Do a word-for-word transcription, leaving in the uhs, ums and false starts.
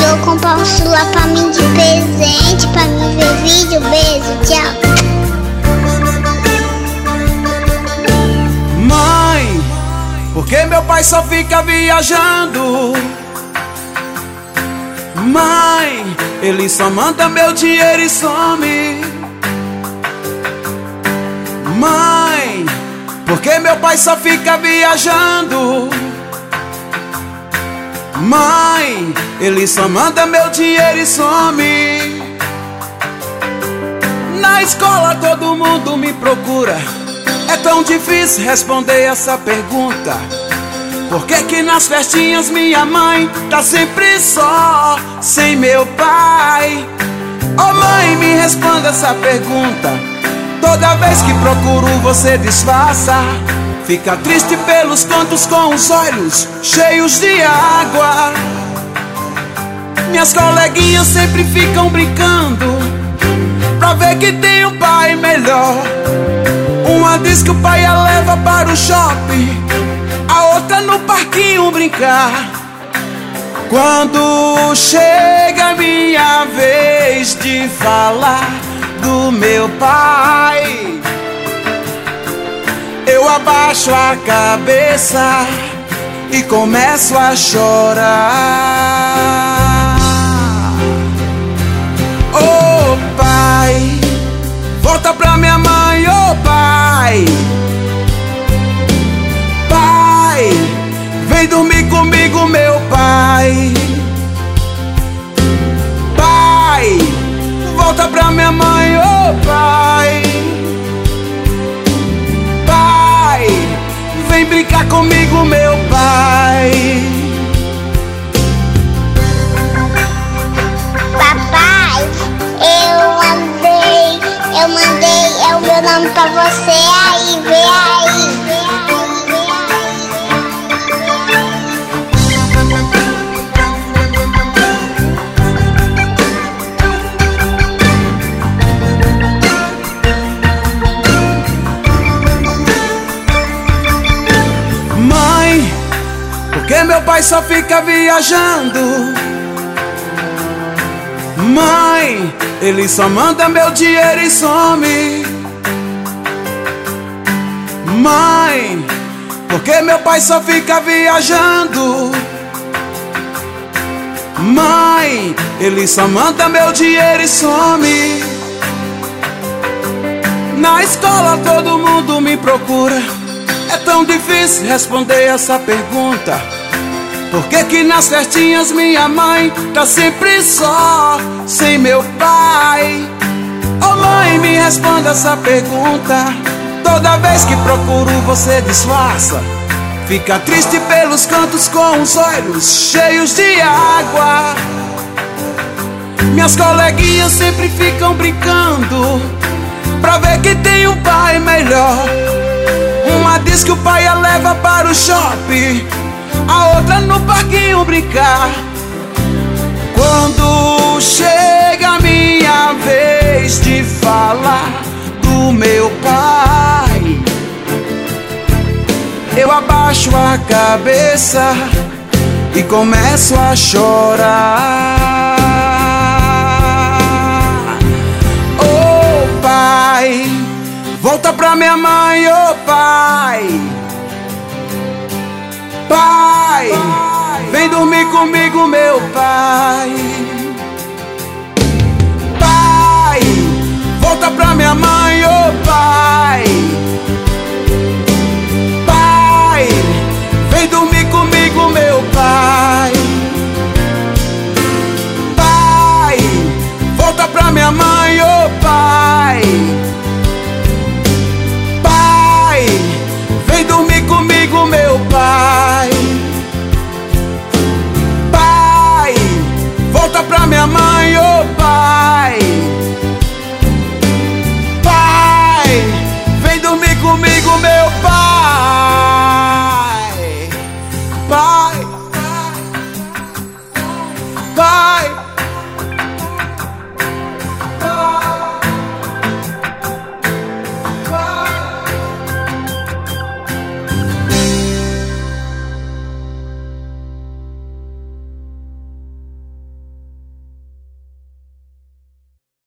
mandou comprar um celular pra mim de presente, pra mim ver vídeo. Beijo, tchau. Mãe, por que meu pai só fica viajando? Mãe, ele só manda meu dinheiro e some. Mãe, por que meu pai só fica viajando? Mãe, ele só manda meu dinheiro e some. Na escola todo mundo me procura. É tão difícil responder essa pergunta. Por que que nas festinhas minha mãe tá sempre só, sem meu pai? Oh mãe, me responda essa pergunta. Toda vez que procuro você disfarça. Fica triste pelos cantos com os olhos cheios de água. Minhas coleguinhas sempre ficam brincando pra ver que tem um pai melhor. Uma diz que o pai a leva para o shopping, a outra no parquinho brincar. Quando chega a minha vez de falar do meu pai, eu abaixo a cabeça e começo a chorar. Oh pai, volta pra minha mãe, oh pai. Pai, vem dormir comigo, meu pai. Pai, volta pra minha mãe, oh pai. Pai, vem brincar comigo, meu pai. Papai, eu mandei, eu mandei é o meu nome pra você aí, vê aí, vê aí, vê Mãe, por que meu pai só fica viajando? Mãe, ele só manda meu dinheiro e some. Mãe, por que meu pai só fica viajando? Mãe, ele só manda meu dinheiro e some. Na escola todo mundo me procura. É tão difícil responder essa pergunta. Por que que nas festinhas minha mãe tá sempre só, sem meu pai? Oh mãe, me responda essa pergunta. Toda vez que procuro você disfarça. Fica triste pelos cantos com os olhos cheios de água. Minhas coleguinhas sempre ficam brincando pra ver que tem um pai melhor. Uma diz que o pai a leva para o shopping, a outra no parquinho brincar. Quando chega a minha vez de falar do meu pai, eu abaixo a cabeça e começo a chorar. Oh pai, volta pra minha mãe, oh pai. Pai, vem dormir comigo, meu pai. Pai, volta pra minha mãe, oh pai.